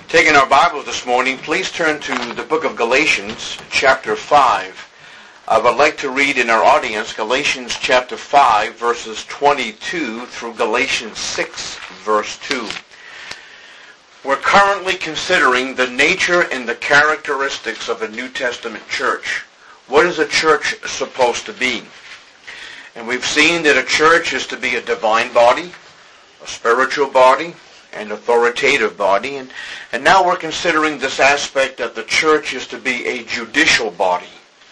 Taking our Bibles this morning, please turn to the book of Galatians, chapter 5. I would like to read in our audience Galatians chapter 5, verses 22 through Galatians 6, verse 2. We're currently considering the nature and the characteristics of a New Testament church. What is a church supposed to be? And we've seen that a church is to be a divine body, a spiritual body, an authoritative body, and now we're considering this aspect that the church is to be a judicial body.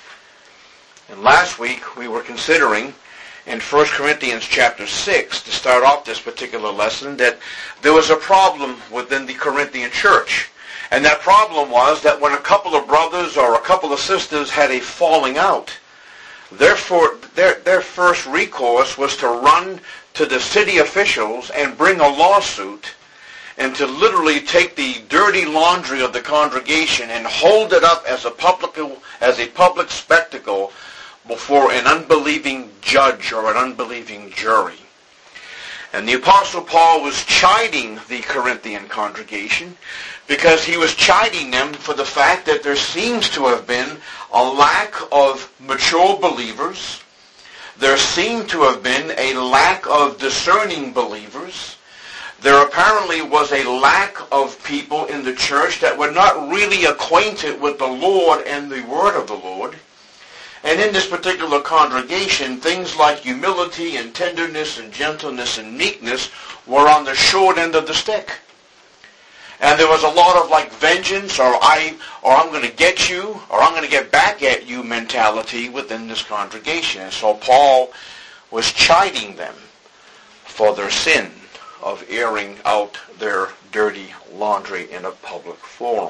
And last week we were considering in 1 Corinthians chapter 6, to start off this particular lesson, that there was a problem within the Corinthian church. And that problem was that when a couple of brothers or a couple of sisters had a falling out, therefore their first recourse was to run to the city officials and bring a lawsuit and to literally take the dirty laundry of the congregation and hold it up as a public spectacle before an unbelieving judge or an unbelieving jury. And the Apostle Paul was chiding the Corinthian congregation because he was chiding them for the fact that there seems to have been a lack of mature believers. There seemed to have been a lack of discerning believers. There apparently was a lack of people in the church that were not really acquainted with the Lord and the Word of the Lord. And in this particular congregation, things like humility and tenderness and gentleness and meekness were on the short end of the stick. And there was a lot of vengeance or I'm going to get you or I'm going to get back at you mentality within this congregation. And so Paul was chiding them for their sin of airing out their dirty laundry in a public forum.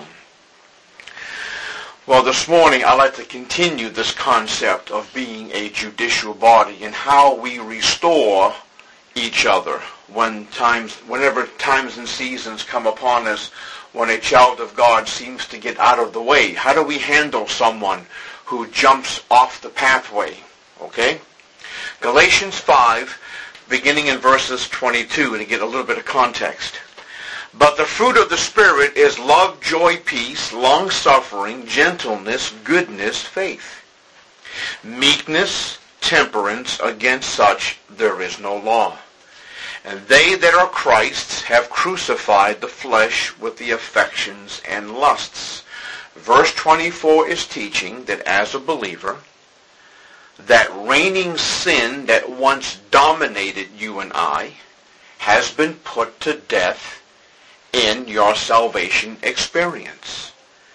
Well, this morning I'd like to continue this concept of being a judicial body and how we restore each other whenever times and seasons come upon us when a child of God seems to get out of the way. How do we handle someone who jumps off the pathway? Okay? Galatians 5, beginning in verses 22, and to get a little bit of context. But the fruit of the Spirit is love, joy, peace, long-suffering, gentleness, goodness, faith, meekness, temperance. Against such there is no law. And they that are Christ's have crucified the flesh with the affections and lusts. Verse 24 is teaching that as a believer, that reigning sin that once dominated you and I has been put to death in your salvation experience.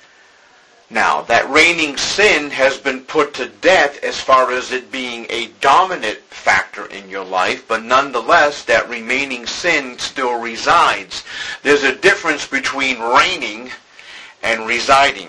Now, that reigning sin has been put to death as far as it being a dominant factor in your life, but nonetheless, that remaining sin still resides. There's a difference between reigning and residing.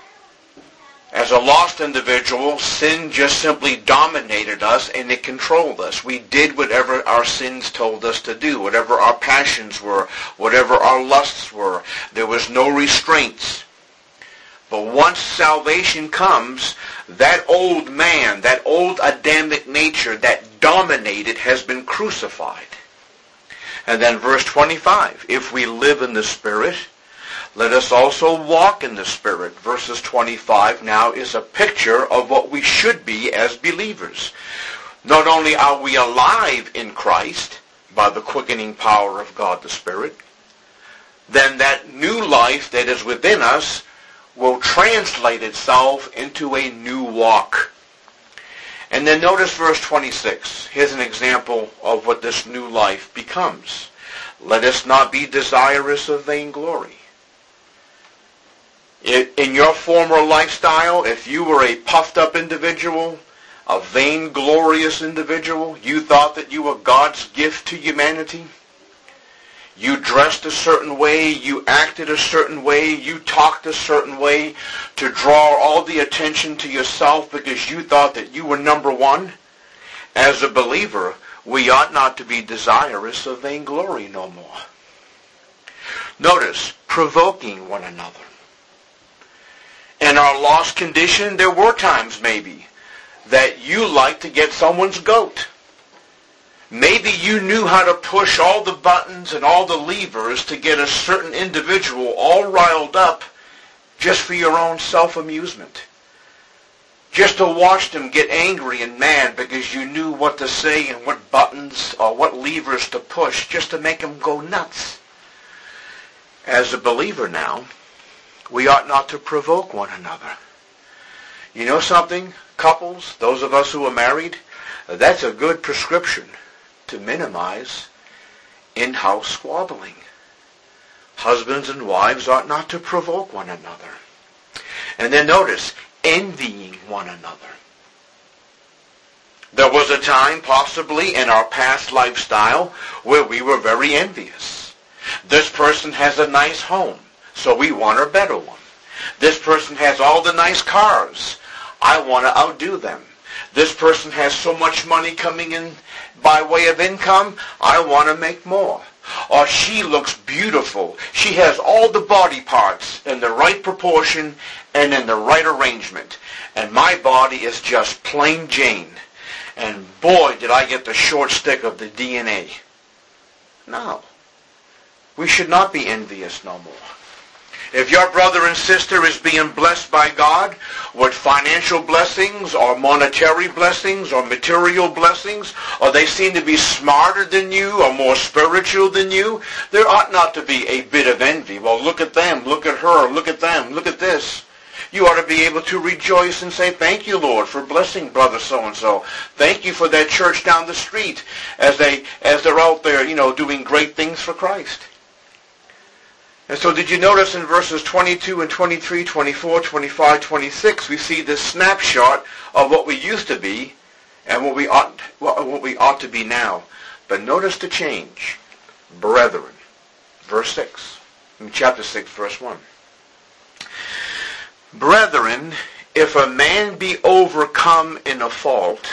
As a lost individual, sin just simply dominated us and it controlled us. We did whatever our sins told us to do, whatever our passions were, whatever our lusts were. There was no restraints. But once salvation comes, that old man, that old Adamic nature that dominated has been crucified. And then verse 25, if we live in the Spirit, let us also walk in the Spirit. Verses 25 now is a picture of what we should be as believers. Not only are we alive in Christ by the quickening power of God the Spirit, then that new life that is within us will translate itself into a new walk. And then notice verse 26. Here's an example of what this new life becomes. Let us not be desirous of vainglory. In your former lifestyle, if you were a puffed up individual, a vainglorious individual, you thought that you were God's gift to humanity, you dressed a certain way, you acted a certain way, you talked a certain way to draw all the attention to yourself because you thought that you were number one. As a believer, we ought not to be desirous of vainglory no more. Notice, provoking one another. In our lost condition, there were times maybe that you like to get someone's goat. Maybe you knew how to push all the buttons and all the levers to get a certain individual all riled up just for your own self-amusement. Just to watch them get angry and mad because you knew what to say and what buttons or what levers to push just to make them go nuts. As a believer now, we ought not to provoke one another. You know something? Couples, those of us who are married, that's a good prescription to minimize in-house squabbling. Husbands and wives ought not to provoke one another. And then notice, envying one another. There was a time, possibly in our past lifestyle, where we were very envious. This person has a nice home, so we want a better one. This person has all the nice cars. I want to outdo them. This person has so much money coming in by way of income, I want to make more. Or she looks beautiful. She has all the body parts in the right proportion and in the right arrangement. And my body is just plain Jane. And boy, did I get the short stick of the DNA. No. We should not be envious no more. If your brother and sister is being blessed by God with financial blessings or monetary blessings or material blessings, or they seem to be smarter than you or more spiritual than you, there ought not to be a bit of envy. Well, look at them, look at her, look at them, look at this. You ought to be able to rejoice and say, thank you, Lord, for blessing brother so-and-so. Thank you for that church down the street as they're out there, doing great things for Christ. And so did you notice in verses 22 and 23, 24, 25, 26, we see this snapshot of what we used to be and what we ought to be now. But notice the change. Brethren. Verse 6. In chapter 6, verse 1. Brethren, if a man be overcome in a fault,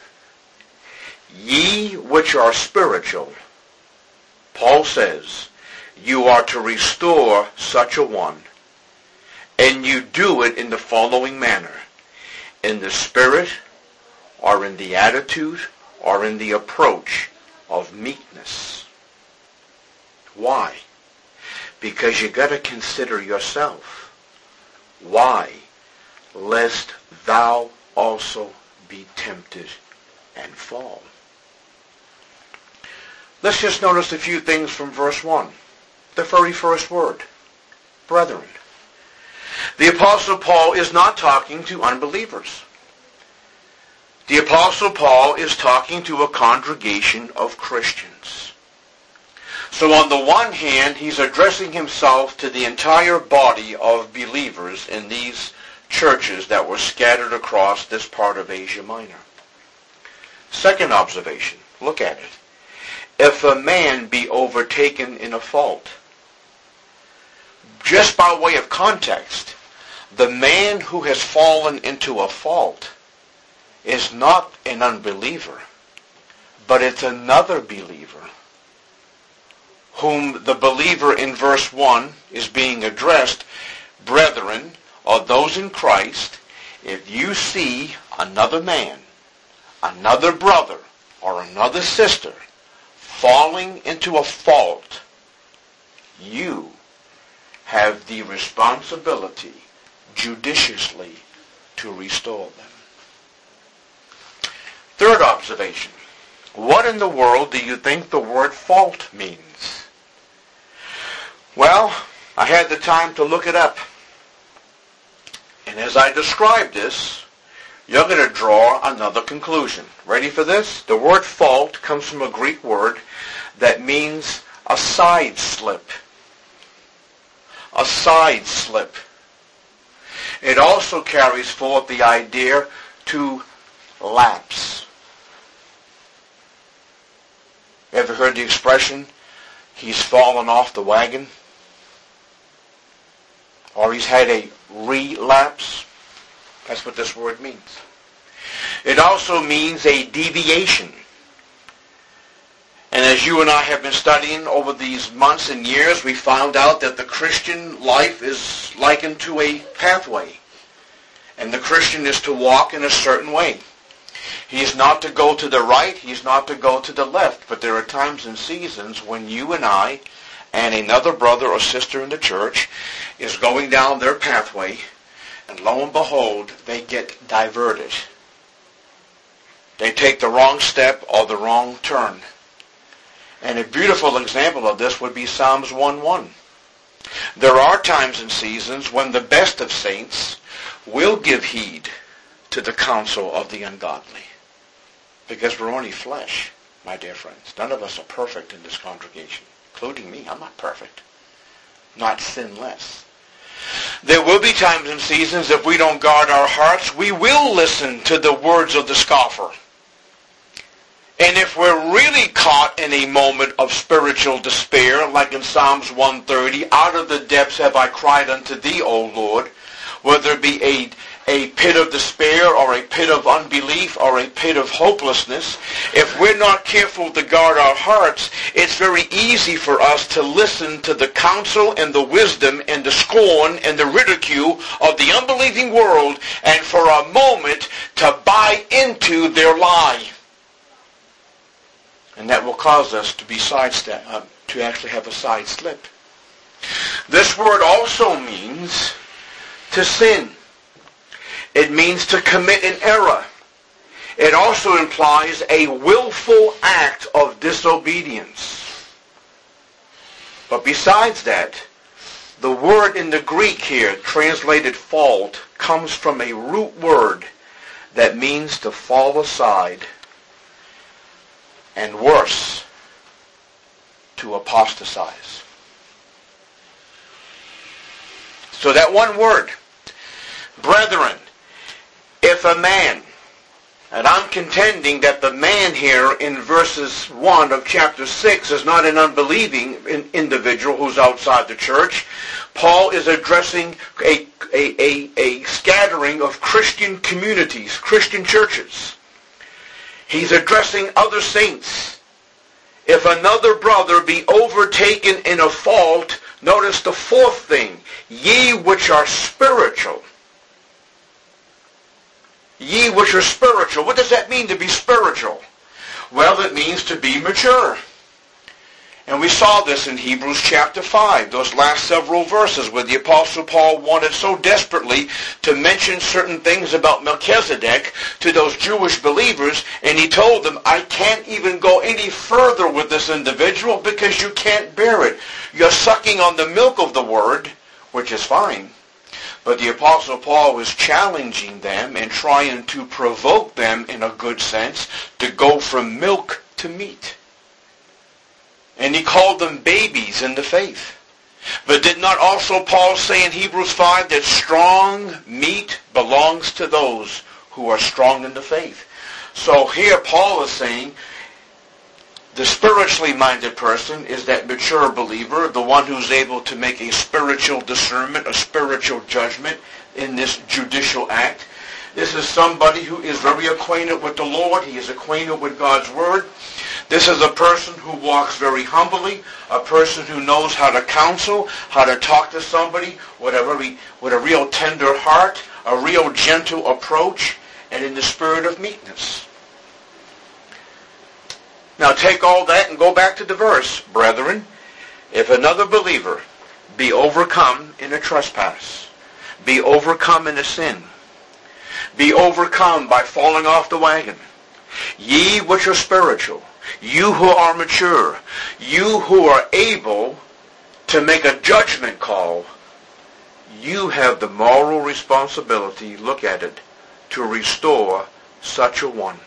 ye which are spiritual, Paul says, you are to restore such a one, and you do it in the following manner: in the spirit, or in the attitude, or in the approach of meekness. Why? Because you got to consider yourself. Why? Lest thou also be tempted and fall. Let's just notice a few things from verse 1. The very first word, brethren. The Apostle Paul is not talking to unbelievers. The Apostle Paul is talking to a congregation of Christians. So on the one hand, he's addressing himself to the entire body of believers in these churches that were scattered across this part of Asia Minor. Second observation, look at it. If a man be overtaken in a fault. Just by way of context, the man who has fallen into a fault is not an unbeliever, but it's another believer whom the believer in verse 1 is being addressed. Brethren, or those in Christ, if you see another man, another brother, or another sister falling into a fault, you have the responsibility judiciously to restore them. Third observation. What in the world do you think the word fault means? Well, I had the time to look it up. And as I describe this, you're going to draw another conclusion. Ready for this? The word fault comes from a Greek word that means a side slip. A side slip. It also carries forth the idea to lapse. Ever heard the expression, he's fallen off the wagon? Or he's had a relapse? That's what this word means. It also means a deviation. And as you and I have been studying over these months and years, we found out that the Christian life is likened to a pathway. And the Christian is to walk in a certain way. He's not to go to the right. He's not to go to the left. But there are times and seasons when you and I and another brother or sister in the church is going down their pathway, and lo and behold, they get diverted. They take the wrong step or the wrong turn. And a beautiful example of this would be Psalms 1:1. There are times and seasons when the best of saints will give heed to the counsel of the ungodly. Because we're only flesh, my dear friends. None of us are perfect in this congregation, including me. I'm not perfect. Not sinless. There will be times and seasons, if we don't guard our hearts, we will listen to the words of the scoffer. And if we're really caught in a moment of spiritual despair, like in Psalms 130, out of the depths have I cried unto thee, O Lord, whether it be a pit of despair or a pit of unbelief or a pit of hopelessness, if we're not careful to guard our hearts, it's very easy for us to listen to the counsel and the wisdom and the scorn and the ridicule of the unbelieving world, and for a moment to buy into their lie. And that will cause us to be to actually have a side slip. This word also means to sin. It means to commit an error. It also implies a willful act of disobedience. But besides that, the word in the Greek here, translated fault, comes from a root word that means to fall aside, and worse, to apostatize. So that one word, brethren, if a man, and I'm contending that the man here in verses 1 of chapter 6 is not an unbelieving individual who's outside the church. Paul is addressing a scattering of Christian communities, Christian churches. He's addressing other saints. If another brother be overtaken in a fault, notice the fourth thing, ye which are spiritual. Ye which are spiritual. What does that mean to be spiritual? Well, it means to be mature. And we saw this in Hebrews chapter 5, those last several verses where the Apostle Paul wanted so desperately to mention certain things about Melchizedek to those Jewish believers, and he told them, I can't even go any further with this individual because you can't bear it. You're sucking on the milk of the word, which is fine. But the Apostle Paul was challenging them and trying to provoke them, in a good sense, to go from milk to meat. And he called them babies in the faith. But did not also Paul say in Hebrews 5 that strong meat belongs to those who are strong in the faith? So here Paul is saying the spiritually minded person is that mature believer, the one who's able to make a spiritual discernment, a spiritual judgment in this judicial act. This is somebody who is very acquainted with the Lord. He is acquainted with God's Word. This is a person who walks very humbly, a person who knows how to counsel, how to talk to somebody with a real tender heart, a real gentle approach, and in the spirit of meekness. Now take all that and go back to the verse. Brethren, if another believer be overcome in a trespass, be overcome in a sin, be overcome by falling off the wagon, ye which are spiritual, you who are mature, you who are able to make a judgment call, you have the moral responsibility, look at it, to restore such a one.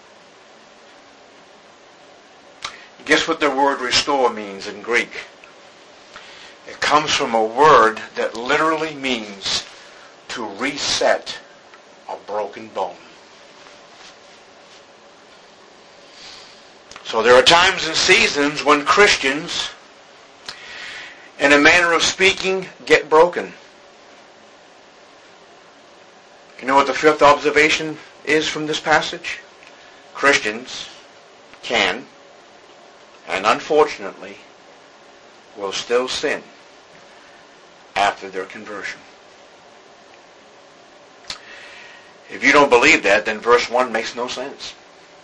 Guess what the word restore means in Greek? It comes from a word that literally means to reset a broken bone. So there are times and seasons when Christians, in a manner of speaking, get broken. You know what the fifth observation is from this passage? Christians can, and unfortunately, will still sin after their conversion. If you don't believe that, then verse 1 makes no sense.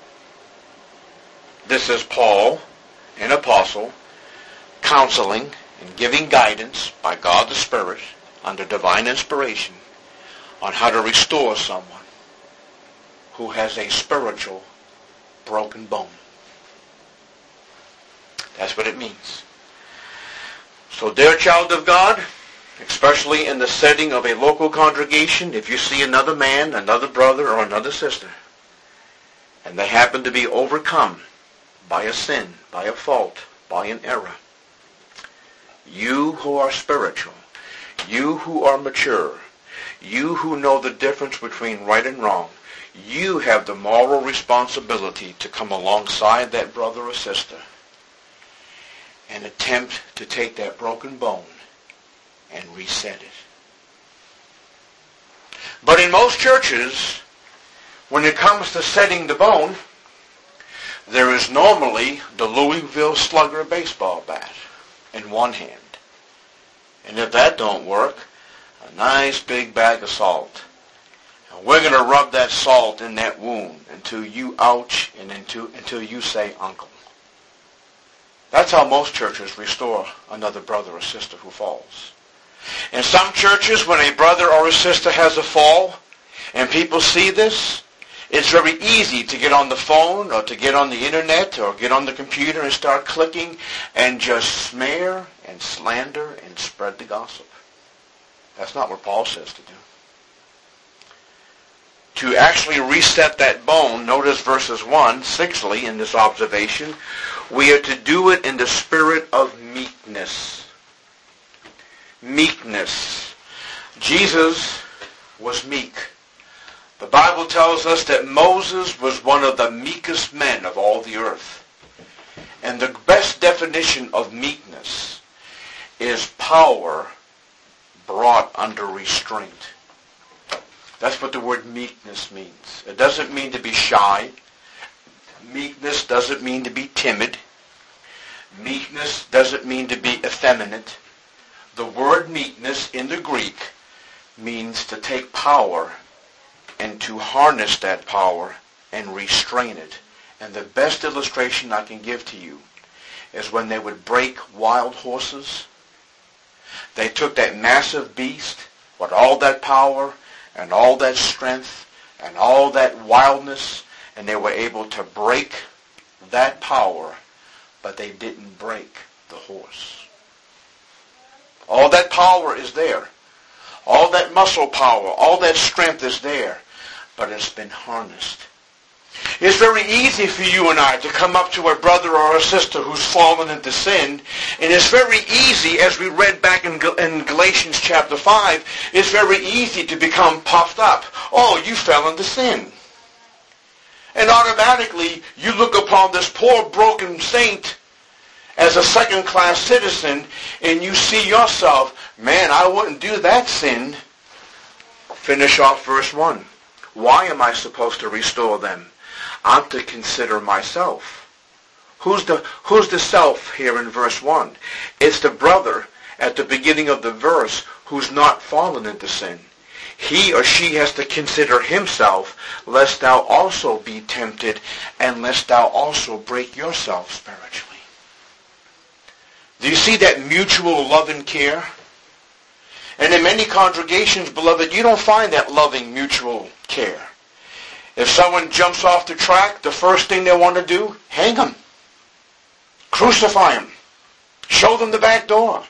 This is Paul, an apostle, counseling and giving guidance by God the Spirit under divine inspiration on how to restore someone who has a spiritual broken bone. That's what it means. So, dear child of God, especially in the setting of a local congregation, if you see another man, another brother, or another sister, and they happen to be overcome by a sin, by a fault, by an error, you who are spiritual, you who are mature, you who know the difference between right and wrong, you have the moral responsibility to come alongside that brother or sister and attempt to take that broken bone and reset it. But in most churches, when it comes to setting the bone, there is normally the Louisville Slugger baseball bat in one hand. And if that don't work, a nice big bag of salt. And we're going to rub that salt in that wound until you ouch and until you say uncle. That's how most churches restore another brother or sister who falls. In some churches, when a brother or a sister has a fall, and people see this, it's very easy to get on the phone or to get on the internet or get on the computer and start clicking and just smear and slander and spread the gossip. That's not what Paul says to do. To actually reset that bone, notice verses 1, sixthly, in this observation, we are to do it in the spirit of meekness. Meekness. Jesus was meek. The Bible tells us that Moses was one of the meekest men of all the earth. And the best definition of meekness is power brought under restraint. That's what the word meekness means. It doesn't mean to be shy. Meekness doesn't mean to be timid. Meekness doesn't mean to be effeminate. The word meekness in the Greek means to take power and to harness that power and restrain it. And the best illustration I can give to you is when they would break wild horses. They took that massive beast with all that power and all that strength and all that wildness, and they were able to break that power, but they didn't break the horse. All that power is there. All that muscle power, all that strength is there, but it's been harnessed. It's very easy for you and I to come up to a brother or a sister who's fallen into sin, and it's very easy, as we read back in Galatians chapter 5, it's very easy to become puffed up. Oh, you fell into sin. And automatically, you look upon this poor broken saint as a second-class citizen, and you see yourself, man, I wouldn't do that sin. Finish off verse 1. Why am I supposed to restore them? I'm to consider myself. Who's the self here in verse 1? It's the brother at the beginning of the verse who's not fallen into sin. He or she has to consider himself, lest thou also be tempted, and lest thou also break yourself spiritually. Do you see that mutual love and care? And in many congregations, beloved, you don't find that loving mutual care. If someone jumps off the track, the first thing they want to do, hang them. Crucify them. Show them the back door.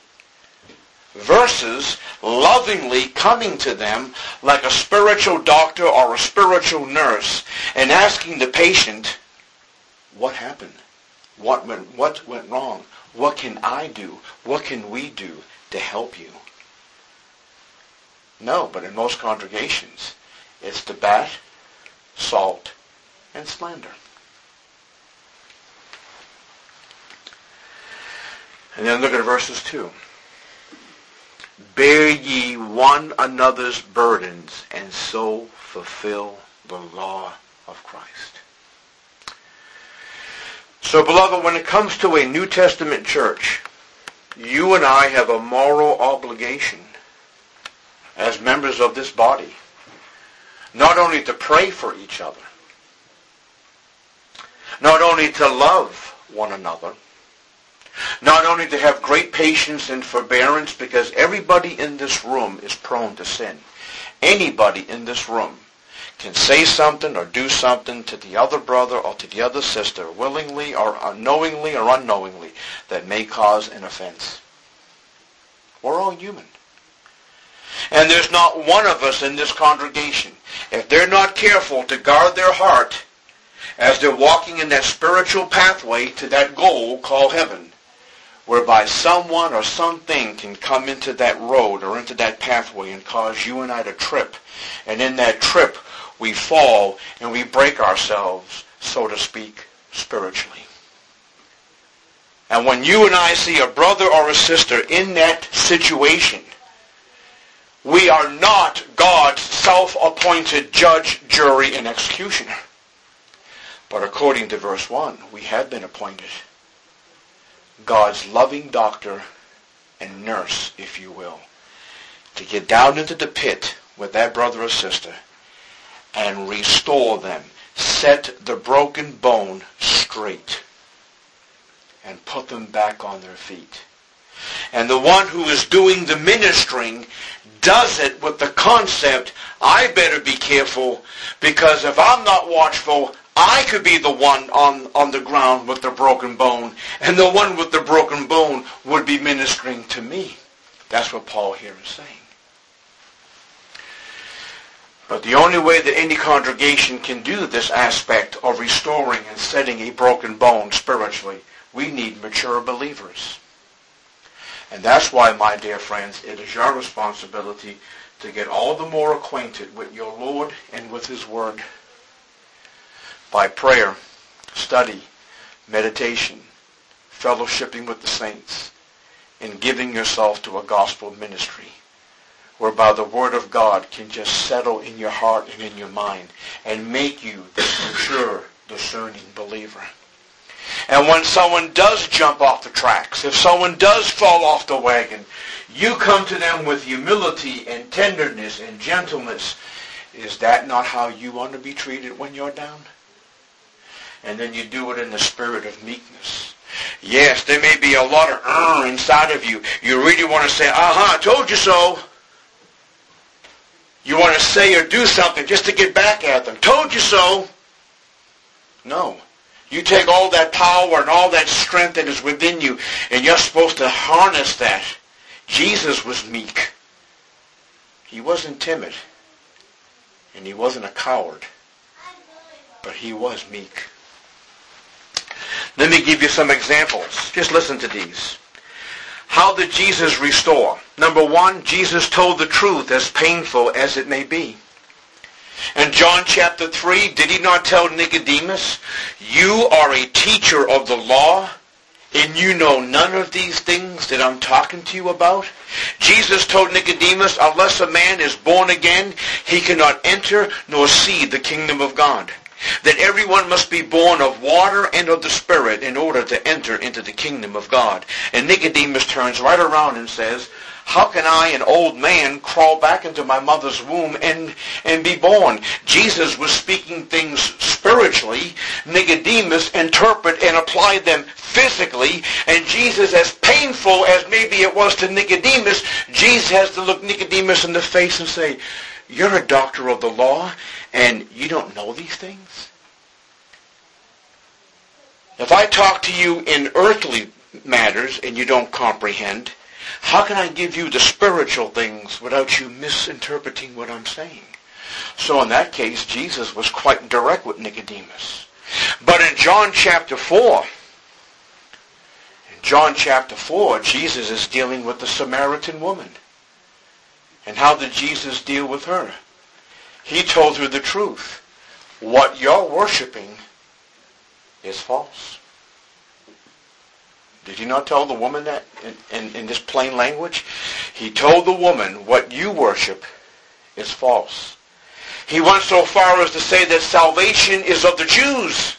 Versus lovingly coming to them like a spiritual doctor or a spiritual nurse and asking the patient, what happened? What went wrong? What can I do? What can we do to help you? No, but in most congregations, it's the bat, salt, and slander. And then look at verses 2. Bear ye one another's burdens, and so fulfill the law of Christ. So, beloved, when it comes to a New Testament church, you and I have a moral obligation as members of this body not only to pray for each other, not only to love one another, not only to have great patience and forbearance, because everybody in this room is prone to sin. Anybody in this room can say something or do something to the other brother or to the other sister, willingly or unknowingly or unknowingly, that may cause an offense. We're all human. And there's not one of us in this congregation, if they're not careful to guard their heart as they're walking in that spiritual pathway to that goal called heaven, whereby someone or something can come into that road or into that pathway and cause you and I to trip. And in that trip, we fall and we break ourselves, so to speak, spiritually. And when you and I see a brother or a sister in that situation, we are not God's self-appointed judge, jury, and executioner. But according to verse 1, we have been appointed God's loving doctor and nurse, if you will, to get down into the pit with that brother or sister and restore them, set the broken bone straight, and put them back on their feet. And the one who is doing the ministering does it with the concept, I better be careful, because if I'm not watchful, I could be the one on the ground with the broken bone, and the one with the broken bone would be ministering to me. That's what Paul here is saying. But the only way that any congregation can do this aspect of restoring and setting a broken bone spiritually, we need mature believers. And that's why, my dear friends, it is your responsibility to get all the more acquainted with your Lord and with His Word by prayer, study, meditation, fellowshipping with the saints, and giving yourself to a gospel ministry, whereby the Word of God can just settle in your heart and in your mind and make you this mature, discerning believer. And when someone does jump off the tracks, if someone does fall off the wagon, you come to them with humility and tenderness and gentleness. Is that not how you want to be treated when you're down? And then you do it in the spirit of meekness. Yes, there may be a lot of inside of you. You really want to say, I told you so. You want to say or do something just to get back at them. Told you so. No. You take all that power and all that strength that is within you, and you're supposed to harness that. Jesus was meek. He wasn't timid. And he wasn't a coward. But he was meek. Let me give you some examples. Just listen to these. How did Jesus restore? Number one, Jesus told the truth, as painful as it may be. In John chapter 3, did he not tell Nicodemus, you are a teacher of the law, and you know none of these things that I'm talking to you about? Jesus told Nicodemus, unless a man is born again, he cannot enter nor see the kingdom of God. That everyone must be born of water and of the Spirit in order to enter into the kingdom of God. And Nicodemus turns right around and says, how can I, an old man, crawl back into my mother's womb and be born? Jesus was speaking things spiritually. Nicodemus interpret and apply them physically. And Jesus, as painful as maybe it was to Nicodemus, Jesus has to look Nicodemus in the face and say, you're a doctor of the law, and you don't know these things? If I talk to you in earthly matters and you don't comprehend, how can I give you the spiritual things without you misinterpreting what I'm saying? So in that case, Jesus was quite direct with Nicodemus. But in John chapter 4, Jesus is dealing with the Samaritan woman. And how did Jesus deal with her? He told her the truth. What you're worshiping is false. Did he not tell the woman that in this plain language? He told the woman, what you worship is false. He went so far as to say that salvation is of the Jews.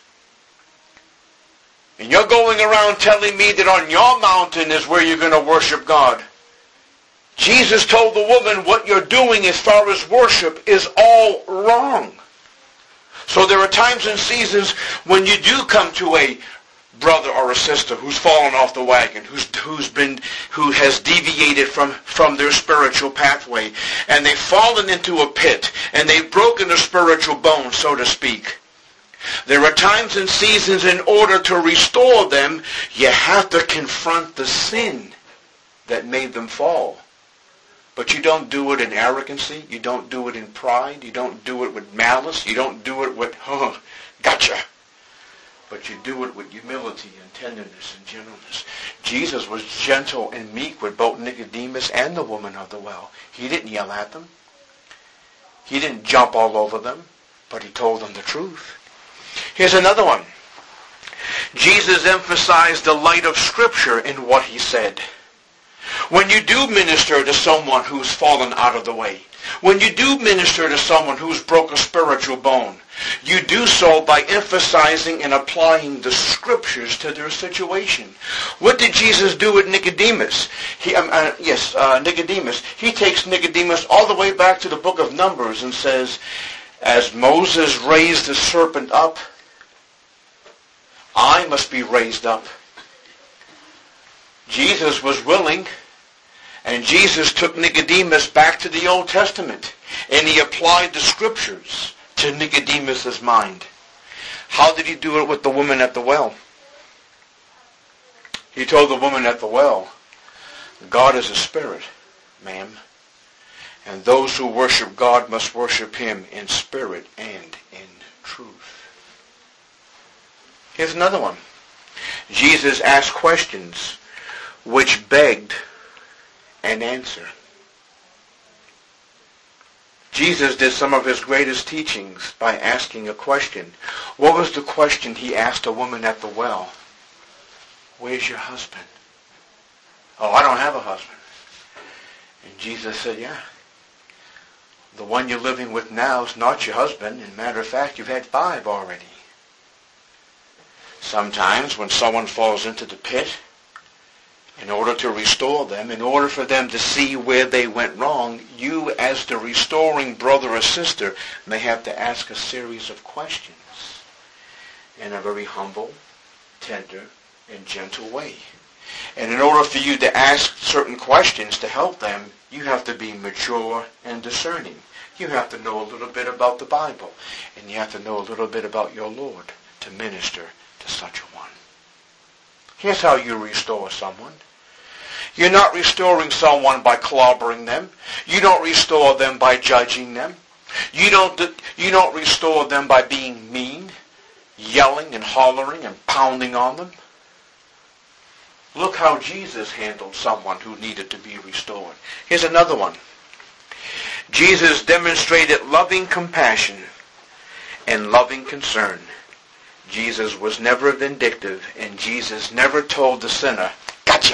And you're going around telling me that on your mountain is where you're going to worship God. Jesus told the woman, what you're doing as far as worship is all wrong. So there are times and seasons when you do come to a brother or a sister who's fallen off the wagon, who has deviated from their spiritual pathway, and they've fallen into a pit, and they've broken a spiritual bone, so to speak. There are times and seasons in order to restore them, you have to confront the sin that made them fall. But you don't do it in arrogancy. You don't do it in pride. You don't do it with malice. You don't do it with, gotcha. But you do it with humility and tenderness and gentleness. Jesus was gentle and meek with both Nicodemus and the woman of the well. He didn't yell at them. He didn't jump all over them, but he told them the truth. Here's another one. Jesus emphasized the light of Scripture in what he said. When you do minister to someone who's fallen out of the way, when you do minister to someone who's broke a spiritual bone, you do so by emphasizing and applying the Scriptures to their situation. What did Jesus do with Nicodemus? Nicodemus. He takes Nicodemus all the way back to the book of Numbers and says, as Moses raised the serpent up, I must be raised up. Jesus was willing, and Jesus took Nicodemus back to the Old Testament, and he applied the Scriptures to Nicodemus' mind. How did he do it with the woman at the well? He told the woman at the well, God is a spirit, ma'am, and those who worship God must worship him in spirit and in truth. Here's another one. Jesus asked questions which begged an answer. Jesus did some of his greatest teachings by asking a question. What was the question he asked a woman at the well? Where's your husband? Oh, I don't have a husband. And Jesus said, yeah. The one you're living with now is not your husband. As a matter of fact, you've had 5 already. Sometimes when someone falls into the pit, in order to restore them, in order for them to see where they went wrong, you as the restoring brother or sister may have to ask a series of questions in a very humble, tender, and gentle way. And in order for you to ask certain questions to help them, you have to be mature and discerning. You have to know a little bit about the Bible, and you have to know a little bit about your Lord to minister to such a one. Here's how you restore someone. You're not restoring someone by clobbering them. You don't restore them by judging them. You don't restore them by being mean, yelling and hollering and pounding on them. Look how Jesus handled someone who needed to be restored. Here's another one. Jesus demonstrated loving compassion and loving concern. Jesus was never vindictive, and Jesus never told the sinner, gotcha.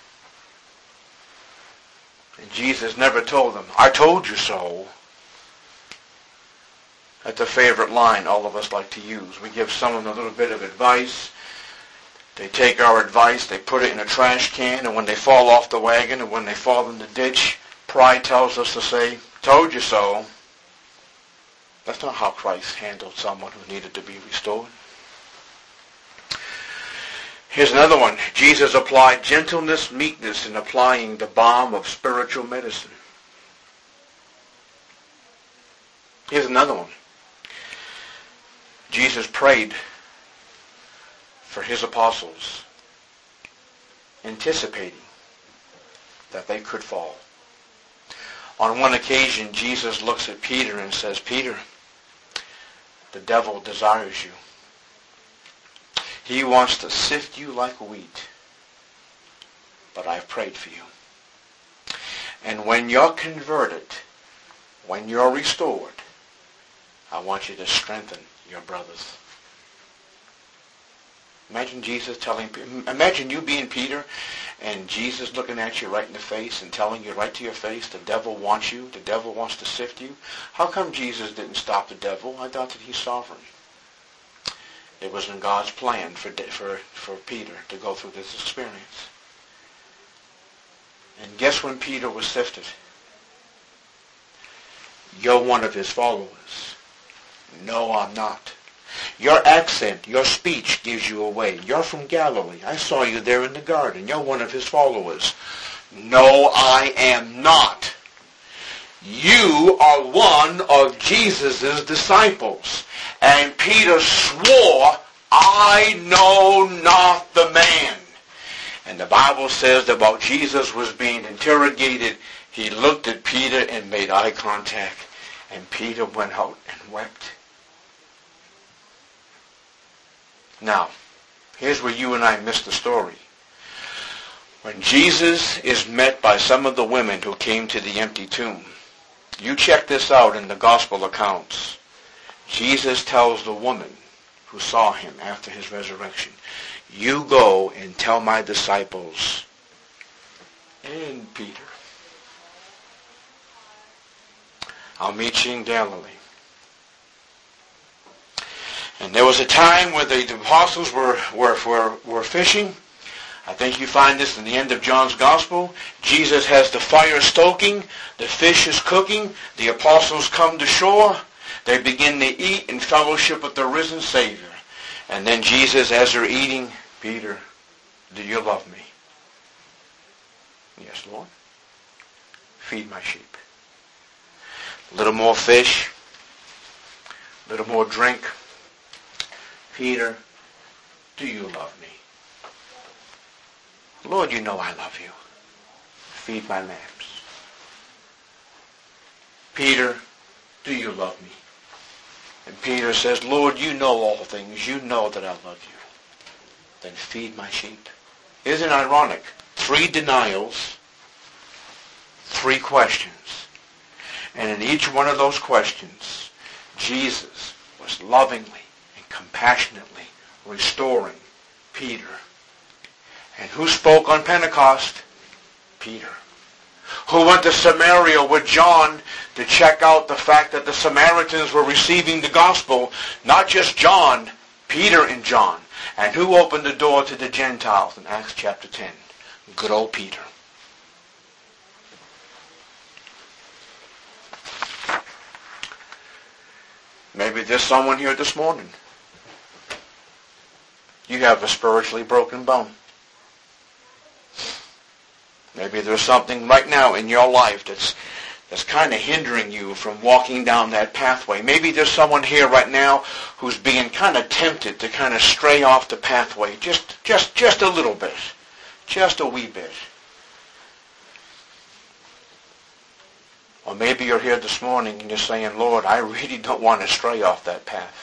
And Jesus never told them, I told you so. That's a favorite line all of us like to use. We give someone a little bit of advice. They take our advice, they put it in a trash can, and when they fall off the wagon and when they fall in the ditch, pride tells us to say, told you so. That's not how Christ handled someone who needed to be restored. Here's another one. Jesus applied gentleness, meekness in applying the balm of spiritual medicine. Here's another one. Jesus prayed for his apostles, anticipating that they could fall. On one occasion, Jesus looks at Peter and says, Peter, the devil desires you. He wants to sift you like wheat, but I've prayed for you. And when you're converted, when you're restored, I want you to strengthen your brothers. Imagine imagine you being Peter and Jesus looking at you right in the face and telling you right to your face, the devil wants you, the devil wants to sift you. How come Jesus didn't stop the devil? I thought that he's sovereign. It was in God's plan for Peter to go through this experience. And guess when Peter was sifted? You're one of his followers. No, I'm not. Your accent, your speech gives you away. You're from Galilee. I saw you there in the garden. You're one of his followers. No, I am not. You are one of Jesus' disciples. And Peter swore, I know not the man. And the Bible says that while Jesus was being interrogated, he looked at Peter and made eye contact. And Peter went out and wept. Now, here's where you and I miss the story. When Jesus is met by some of the women who came to the empty tomb, you check this out in the gospel accounts. Jesus tells the woman who saw him after his resurrection, you go and tell my disciples and Peter, I'll meet you in Galilee. And there was a time where the apostles were fishing. I think you find this in the end of John's Gospel. Jesus has the fire stoking. The fish is cooking. The apostles come to shore. They begin to eat in fellowship with the risen Savior. And then Jesus, as they're eating, Peter, do you love me? Yes, Lord. Feed my sheep. A little more fish. A little more drink. Peter, do you love me? Lord, you know I love you. Feed my lambs. Peter, do you love me? And Peter says, Lord, you know all things. You know that I love you. Then feed my sheep. Isn't it ironic? 3 denials, 3 questions. And in each one of those questions, Jesus was lovingly and compassionately restoring Peter. And who spoke on Pentecost? Peter. Who went to Samaria with John to check out the fact that the Samaritans were receiving the gospel? Not just John, Peter and John. And who opened the door to the Gentiles in Acts chapter 10? Good old Peter. Maybe there's someone here this morning. You have a spiritually broken bone. Maybe there's something right now in your life that's kind of hindering you from walking down that pathway. Maybe there's someone here right now who's being kind of tempted to kind of stray off the pathway just a little bit, just a wee bit. Or maybe you're here this morning and you're saying, Lord, I really don't want to stray off that path.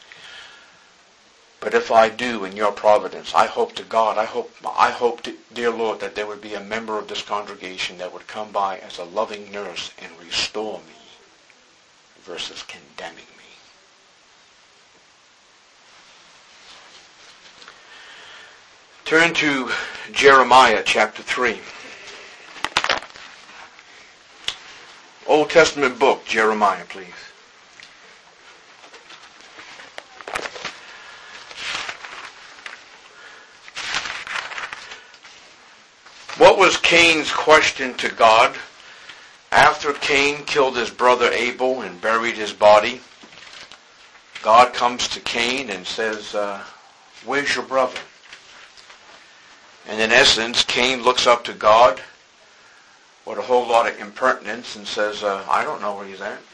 But if I do, in your providence, I hope to God, I hope, dear Lord, that there would be a member of this congregation that would come by as a loving nurse and restore me versus condemning me. Turn to Jeremiah chapter 3. Old Testament book, Jeremiah, please. What was Cain's question to God after Cain killed his brother Abel and buried his body? God comes to Cain and says, where's your brother? And in essence, Cain looks up to God with a whole lot of impertinence and says, I don't know where he's at.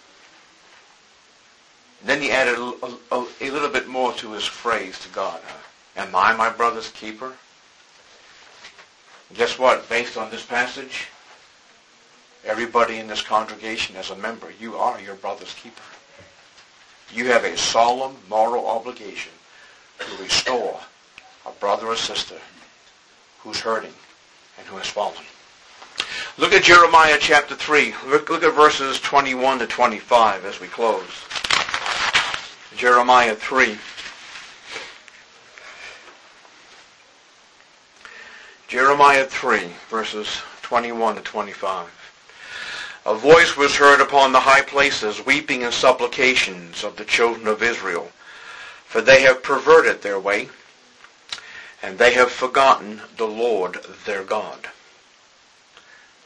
And then he added a little bit more to his phrase to God. Am I my brother's keeper? Guess what? Based on this passage, everybody in this congregation as a member, you are your brother's keeper. You have a solemn moral obligation to restore a brother or sister who's hurting and who has fallen. Look at Jeremiah chapter 3. Look at verses 21 to 25 as we close. Jeremiah 3. Jeremiah 3, verses 21 to 25. A voice was heard upon the high places, weeping and supplications of the children of Israel, for they have perverted their way, and they have forgotten the Lord their God.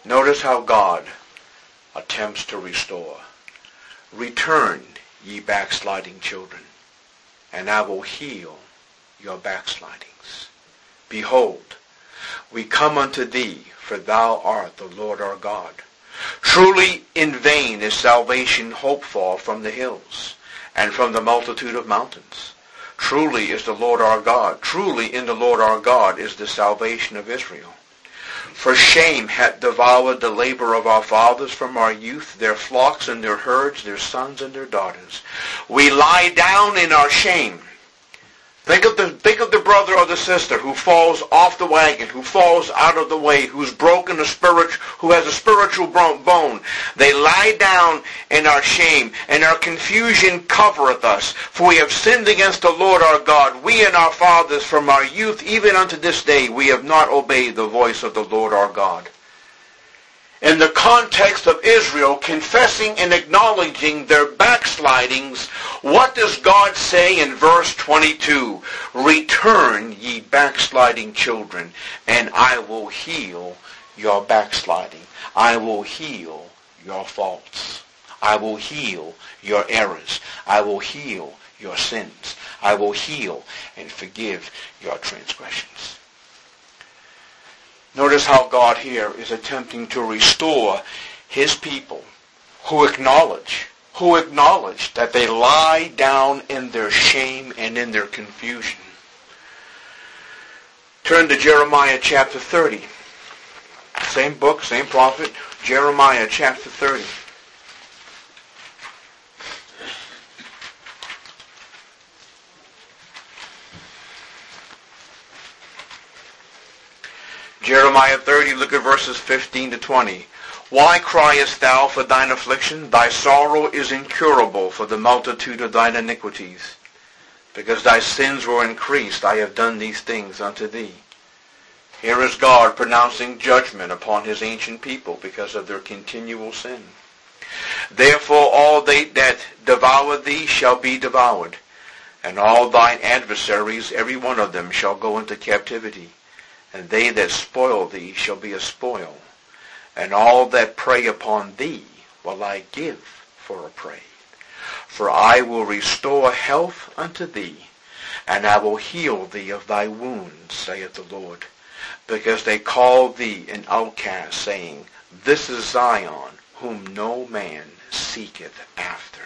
Notice how God attempts to restore. Return, ye backsliding children, and I will heal your backslidings. Behold, we come unto thee, for thou art the Lord our God. Truly in vain is salvation hoped for from the hills, and from the multitude of mountains. Truly is the Lord our God. Truly in the Lord our God is the salvation of Israel. For shame hath devoured the labor of our fathers from our youth, their flocks and their herds, their sons and their daughters. We lie down in our shame. Think of the brother or the sister who falls off the wagon, who falls out of the way, who has a spiritual bone. They lie down in our shame, and our confusion covereth us. For we have sinned against the Lord our God, we and our fathers from our youth, even unto this day, we have not obeyed the voice of the Lord our God. In the context of Israel confessing and acknowledging their backslidings, what does God say in verse 22? Return, ye backsliding children, and I will heal your backsliding. I will heal your faults. I will heal your errors. I will heal your sins. I will heal and forgive your transgressions. Notice how God here is attempting to restore his people who acknowledge that they lie down in their shame and in their confusion. Turn to Jeremiah chapter 30. Same book, same prophet, Jeremiah chapter 30. Jeremiah 30, look at verses 15 to 20. Why criest thou for thine affliction? Thy sorrow is incurable for the multitude of thine iniquities. Because thy sins were increased, I have done these things unto thee. Here is God pronouncing judgment upon his ancient people because of their continual sin. Therefore all they that devour thee shall be devoured, and all thine adversaries, every one of them, shall go into captivity. And they that spoil thee shall be a spoil, and all that prey upon thee will I give for a prey. For I will restore health unto thee, and I will heal thee of thy wounds, saith the Lord. Because they call thee an outcast, saying, This is Zion, whom no man seeketh after.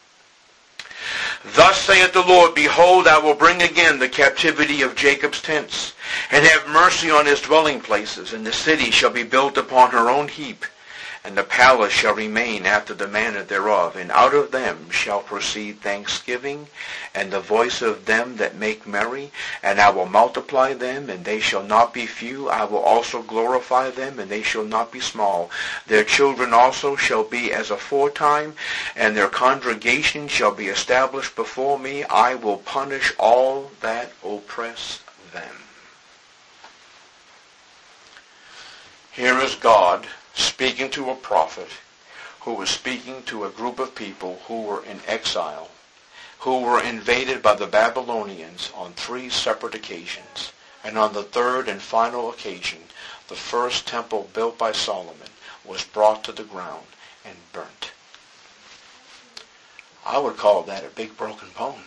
Thus saith the Lord, Behold, I will bring again the captivity of Jacob's tents, and have mercy on his dwelling places, and the city shall be built upon her own heap, and the palace shall remain after the manner thereof, and out of them shall proceed thanksgiving, and the voice of them that make merry, and I will multiply them, and they shall not be few. I will also glorify them, and they shall not be small. Their children also shall be as aforetime, and their congregation shall be established before me. I will punish all that oppress them. Here is God speaking to a prophet who was speaking to a group of people who were in exile, who were invaded by the Babylonians on 3 separate occasions. And on the 3rd and final occasion, the first temple built by Solomon was brought to the ground and burnt. I would call that a big broken bone.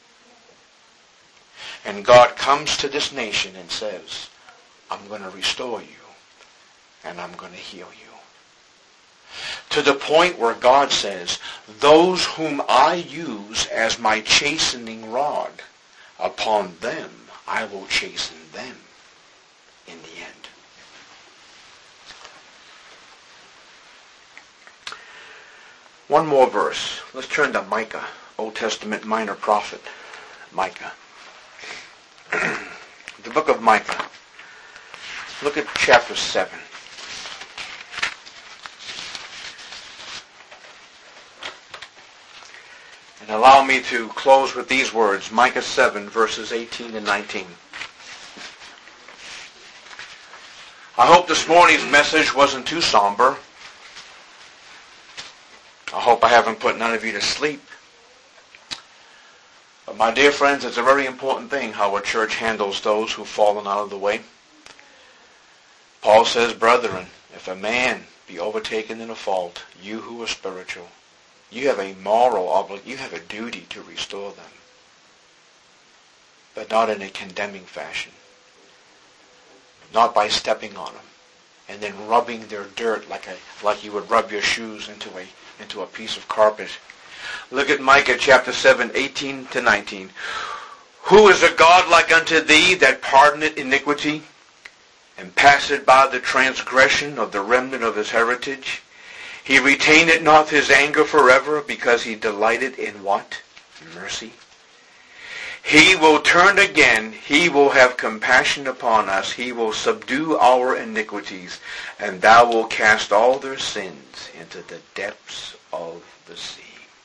And God comes to this nation and says, I'm going to restore you, and I'm going to heal you. To the point where God says, those whom I use as my chastening rod, upon them I will chasten them in the end. One more verse. Let's turn to Micah, Old Testament minor prophet, Micah. The book of Micah. Look at chapter 7. And allow me to close with these words, Micah 7, verses 18 and 19. I hope this morning's message wasn't too somber. I hope I haven't put none of you to sleep. But my dear friends, it's a very important thing how a church handles those who've fallen out of the way. Paul says, brethren, if a man be overtaken in a fault, you who are spiritual, you have a moral obligation, you have a duty to restore them, but not in a condemning fashion, not by stepping on them and then rubbing their dirt like you would rub your shoes into a piece of carpet. Look at Micah chapter 7, 18 to 19. Who is a God like unto thee, that pardoneth iniquity, and passeth by the transgression of the remnant of his heritage? He retaineth not his anger forever, because he delighted in what? Mercy. He will turn again. He will have compassion upon us. He will subdue our iniquities, and thou wilt cast all their sins into the depths of the sea.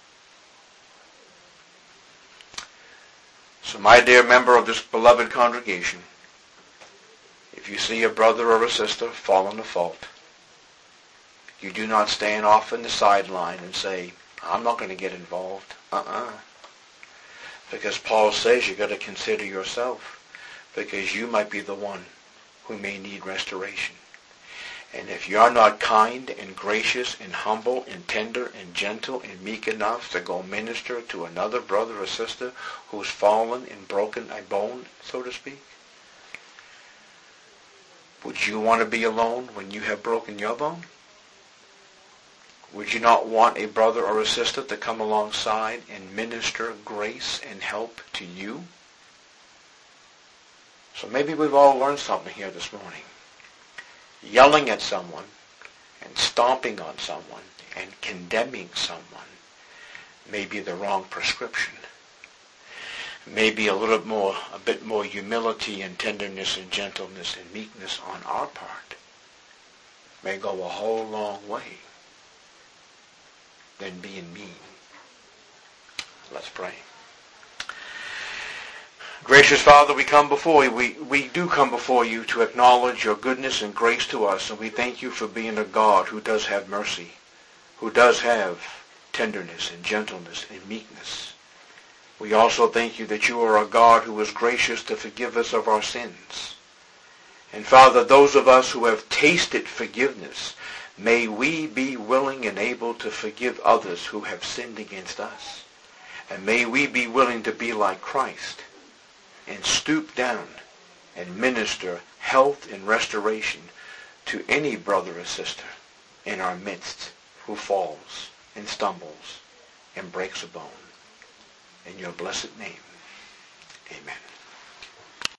So, my dear member of this beloved congregation, if you see a brother or a sister fall in a fault, you do not stand off in the sideline and say, I'm not going to get involved. Because Paul says you've got to consider yourself, because you might be the one who may need restoration. And if you are not kind and gracious and humble and tender and gentle and meek enough to go minister to another brother or sister who's fallen and broken a bone, so to speak, would you want to be alone when you have broken your bone? Would you not want a brother or a sister to come alongside and minister grace and help to you? So maybe we've all learned something here this morning. Yelling at someone and stomping on someone and condemning someone may be the wrong prescription. Maybe a bit more humility and tenderness and gentleness and meekness on our part may go a whole long way than being mean. Let's pray. Gracious Father, we come before you. We do come before you to acknowledge your goodness and grace to us, and we thank you for being a God who does have mercy, who does have tenderness and gentleness and meekness. We also thank you that you are a God who is gracious to forgive us of our sins. And Father, those of us who have tasted forgiveness, may we be willing and able to forgive others who have sinned against us. And may we be willing to be like Christ and stoop down and minister health and restoration to any brother or sister in our midst who falls and stumbles and breaks a bone. In your blessed name, amen.